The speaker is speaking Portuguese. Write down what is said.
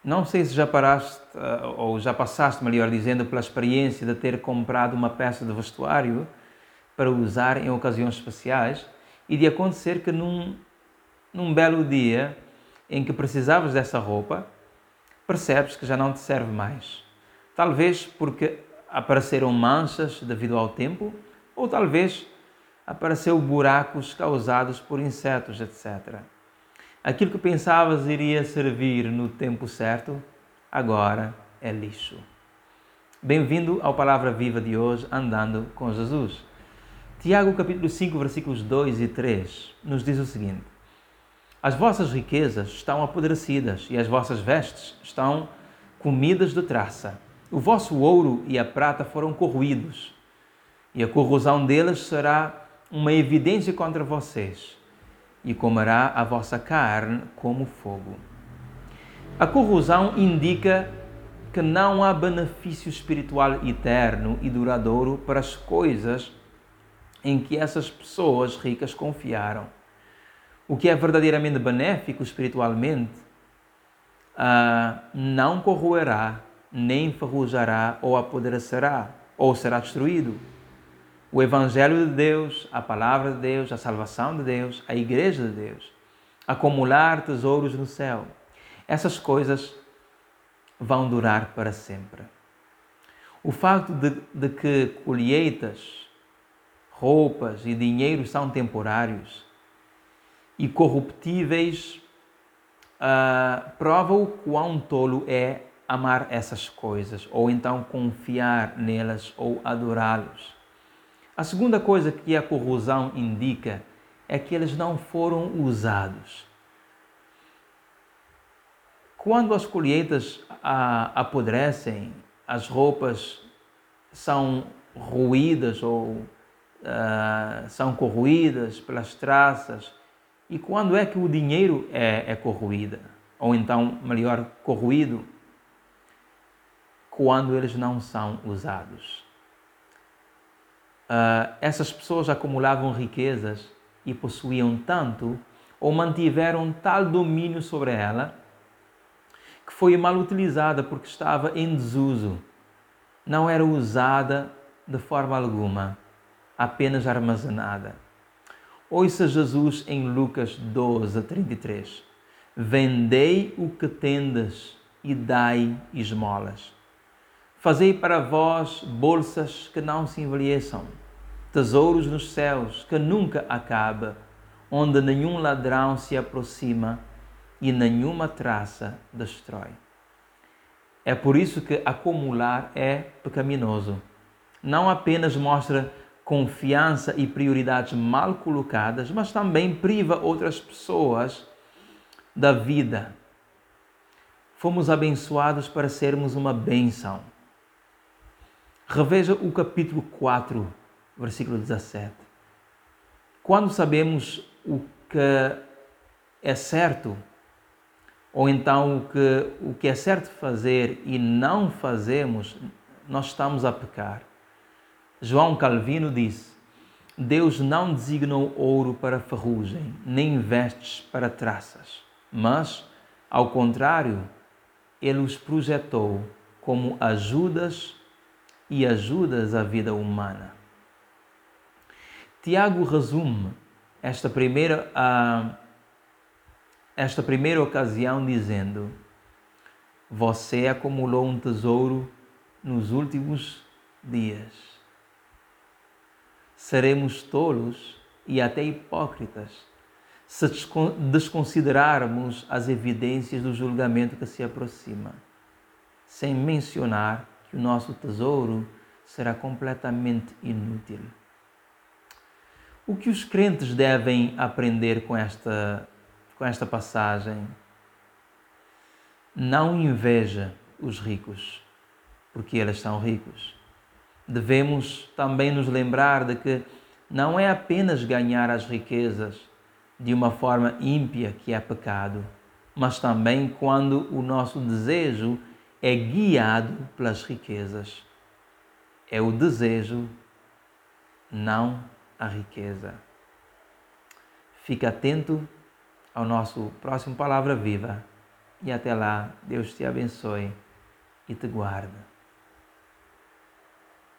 Não sei se já paraste, ou já passaste, melhor dizendo, pela experiência de ter comprado uma peça de vestuário para usar em ocasiões especiais e de acontecer que num belo dia em que precisavas dessa roupa, percebes que já não te serve mais. Talvez porque apareceram manchas devido ao tempo, ou talvez apareceu buracos causados por insetos, etc. Aquilo que pensavas iria servir no tempo certo, agora é lixo. Bem-vindo ao Palavra Viva de hoje, Andando com Jesus. Tiago capítulo 5, versículos 2 e 3, nos diz o seguinte: As vossas riquezas estão apodrecidas e as vossas vestes estão comidas de traça. O vosso ouro e a prata foram corroídos, e a corrosão deles será uma evidência contra vocês, e comerá a vossa carne como fogo. A corrosão indica que não há benefício espiritual eterno e duradouro para as coisas em que essas pessoas ricas confiaram. O que é verdadeiramente benéfico espiritualmente não corroerá, nem enferrujará ou apodrecerá, ou será destruído. O Evangelho de Deus, a Palavra de Deus, a salvação de Deus, a Igreja de Deus, acumular tesouros no céu, essas coisas vão durar para sempre. O facto de que colheitas, roupas e dinheiro são temporários e corruptíveis prova o quão tolo é amar essas coisas, ou então confiar nelas ou adorá-los. A segunda coisa que a corrosão indica é que eles não foram usados. Quando as colheitas apodrecem, as roupas são ruídas ou são corroídas pelas traças. E quando é que o dinheiro é corroído? Ou então, melhor, corroído? Quando eles não são usados. Essas pessoas acumulavam riquezas e possuíam tanto, ou mantiveram tal domínio sobre ela, que foi mal utilizada porque estava em desuso. Não era usada de forma alguma, apenas armazenada. Ouça Jesus em Lucas 12, 33. Vendei o que tendes e dai esmolas. Fazei para vós bolsas que não se envelheçam, tesouros nos céus que nunca acaba, onde nenhum ladrão se aproxima e nenhuma traça destrói. É por isso que acumular é pecaminoso. Não apenas mostra confiança e prioridades mal colocadas, mas também priva outras pessoas da vida. Fomos abençoados para sermos uma bênção. Reveja o capítulo 4, versículo 17. Quando sabemos o que é certo, ou então o que é certo fazer e não fazemos, nós estamos a pecar. João Calvino disse: Deus não designou ouro para ferrugem, nem vestes para traças, mas, ao contrário, Ele os projetou como ajudas à vida humana. Tiago resume esta primeira ocasião dizendo: Você acumulou um tesouro nos últimos dias. Seremos tolos e até hipócritas se desconsiderarmos as evidências do julgamento que se aproxima, sem mencionar que o nosso tesouro será completamente inútil. O que os crentes devem aprender com esta passagem? Não inveja os ricos, porque eles são ricos. Devemos também nos lembrar de que não é apenas ganhar as riquezas de uma forma ímpia que é pecado, mas também quando o nosso desejo é guiado pelas riquezas. É o desejo, não a riqueza. Fique atento ao nosso próximo Palavra Viva e até lá, Deus te abençoe e te guarde.